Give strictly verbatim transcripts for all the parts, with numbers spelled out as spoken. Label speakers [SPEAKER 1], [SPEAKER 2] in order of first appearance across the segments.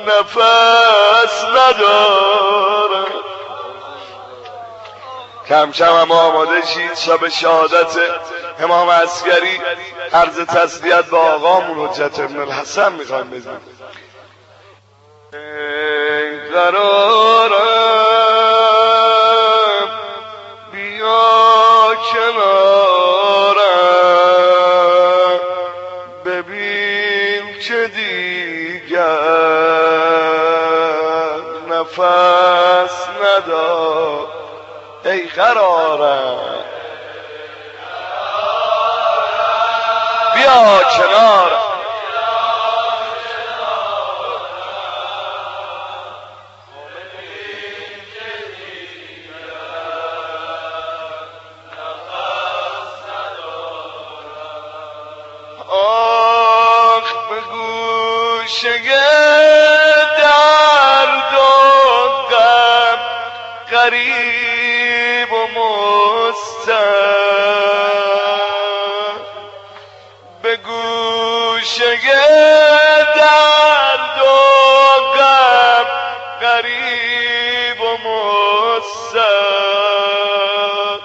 [SPEAKER 1] نفس ندارم. کم کم هم آماده شید شب شهادت امام عسکری. عرض تسلیت به آقامون حجت ابن الحسن میخوایم بزنیم. ای قرارم بیا کنارم، ببین که دیگر نفس ندار. ای قرارم بیا کنارم، آخ به گوشه درد و غم غریب و مستم، به گوشه درد و غم غریب و مستم،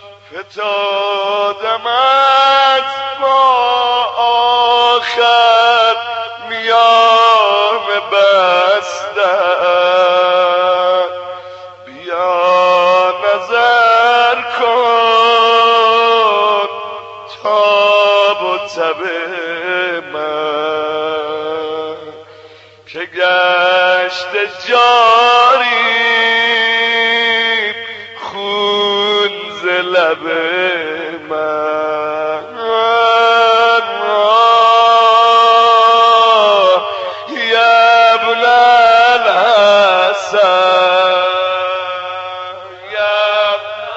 [SPEAKER 1] فتادم از با آخر میام بستم. بیا نظر کن تاب و تب من، که گشت جاری خون ز لب من. یا ابن الحسن، یا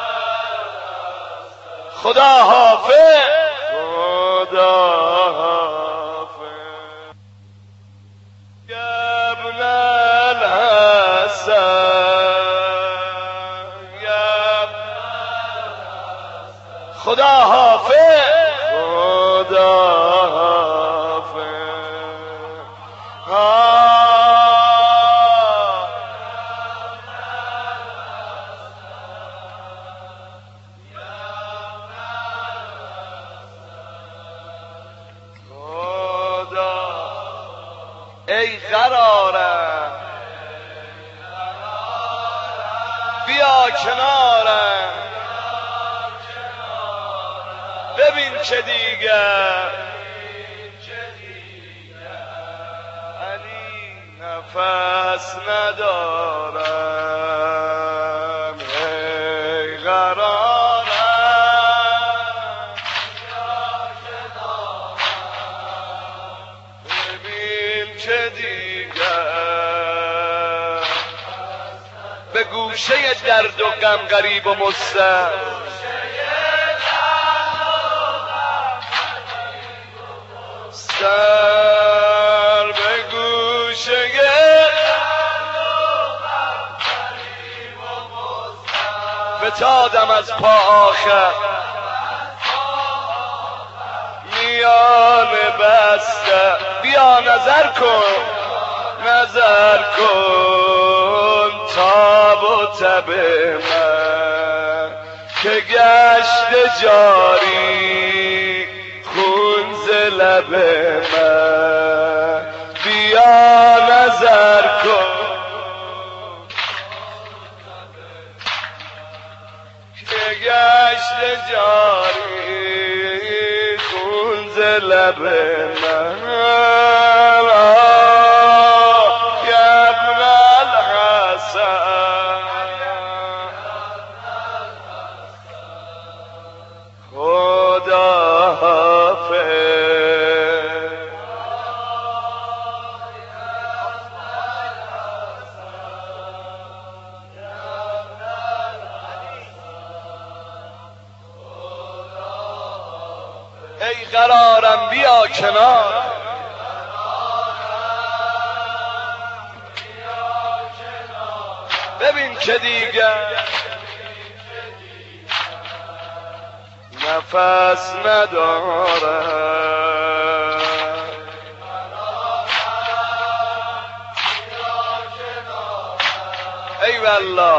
[SPEAKER 1] خدا حافظ، خدا حافظ. یا ابن الحسن، یا خدا حافظ، خدا حافظ. ای قرارم بیا کنارم، ببین که دیگر علی نفس ندارم. ای قرارم ببین که دیگر به گوشه درد و غم غریب و مستم، سر به گوشه فتادم از پا آخر میان بسته. بیا نظر کن، نظر کن تاب و تب من، که گشت جاری خون ز لب من. بیا نظر کن که گشت جاری خون ز لب من. یا ابن الحسن، خدا حافظ. ای قرارم بیا کنار، ببین که دیگر نفس ندارم. والله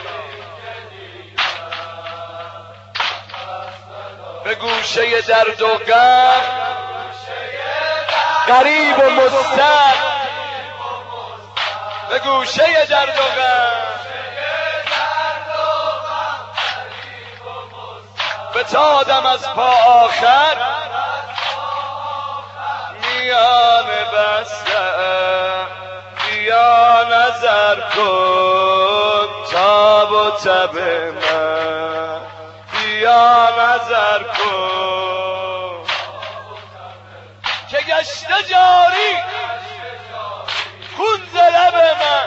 [SPEAKER 1] به گوشه درد و غم غریب و مضطر به گوشه درد و غم بتادم از پا آخر میان بسته بیا نظر کن تاب و تب من بیا نظر کن که گشته جاری خون ز لب من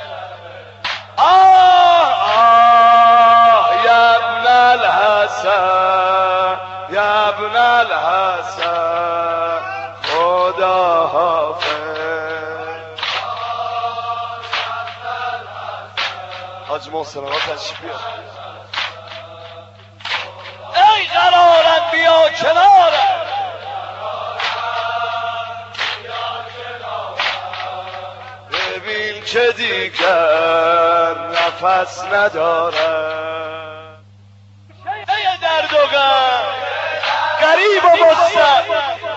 [SPEAKER 1] آه آه یا ابن الحسن یا ابن الحسن خدا حافظ حاج محسن آقا تشریف بیار ای قرارم بیا کنارم ببین که دیگر نفس ندارم ای درد و غم غریب و مضطر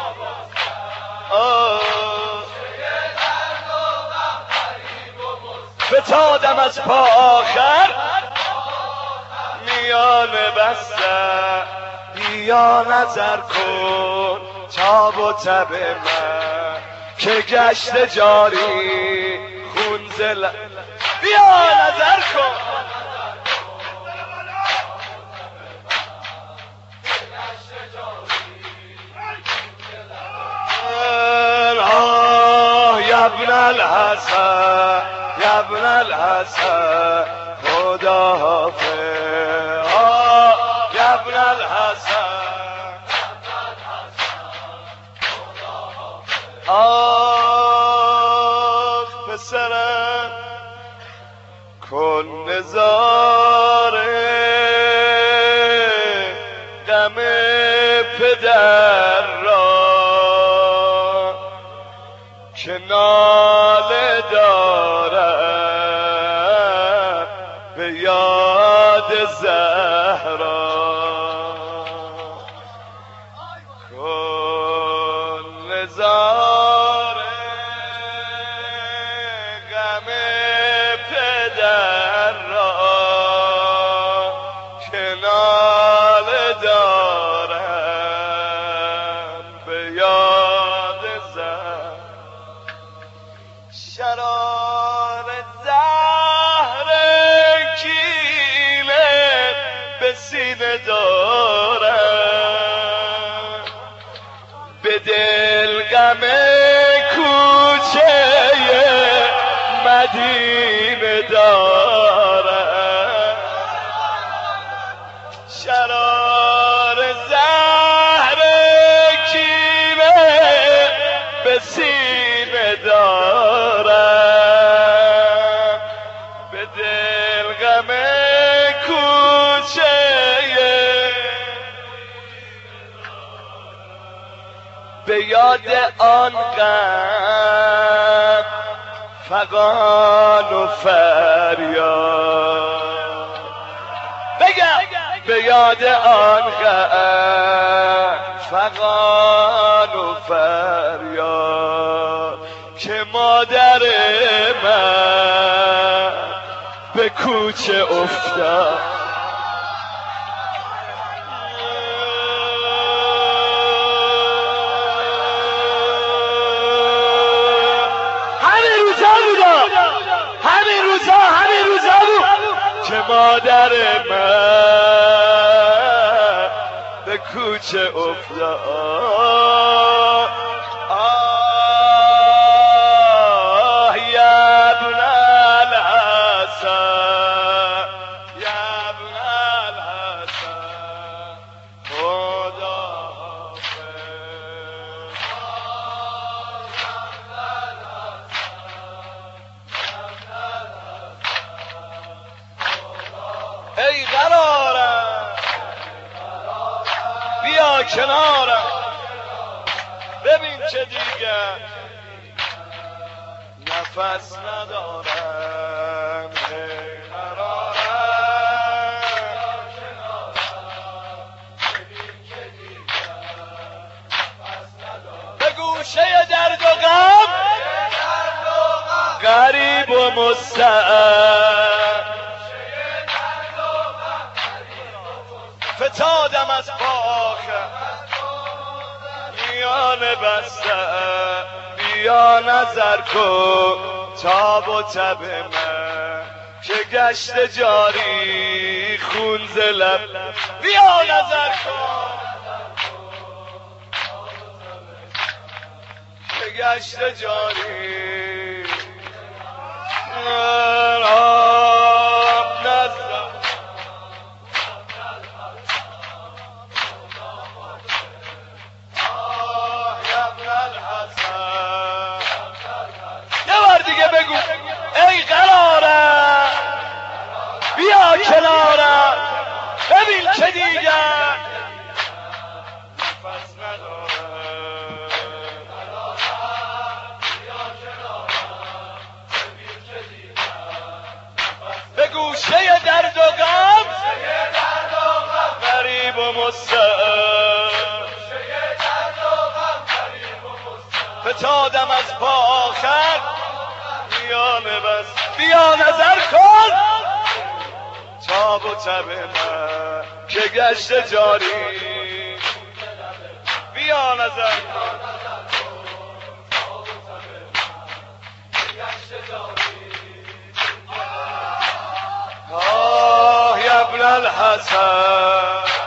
[SPEAKER 1] فتادم از پا آخر میان بسته بیا نظر کن تاب و تب من که گشت جاری خون زل بیا نظر کن آه یا ابن الحسن یا ابن الحسن خدا حافظ آه یا ابن الحسن آه پسرم کن نظاره غم پدر را که ناله دارم به یاد زهرا کن نظاره غم پدر را که ناله دارم به یاد زهرا شرار زهر کینه به سینه دارم به دل غم کوچه مدینه دارم شرار زهر کینه به سینه دارم به دل غم کوچه به یاد آن غم فغان و فریاد بگم به یاد آن غم فغان و فریاد که مادر من به کوچه افتاد که مادر من به کوچه افتاد آه یا ابن الحسن یا ابن الحسن خدا ای قرارم بیا کنارم ببین که دیگر نفس ندارم غریب و مستعد فتادم از باخه میان بسته بیا نظر کن تاب و تب من که گشت جاری خون ز لب بیا نظر کن که گشت جاری آب نظر دیگه بگو ای قراره بیا کناره ببین که دیگر نفس نداره به گوشه درد و غم غریب و مستعد فتادم از پا آخر میان بس بیا نظر کن تاب و تب من که گشت جاری بیا نظر کن آه یا ابن الحسن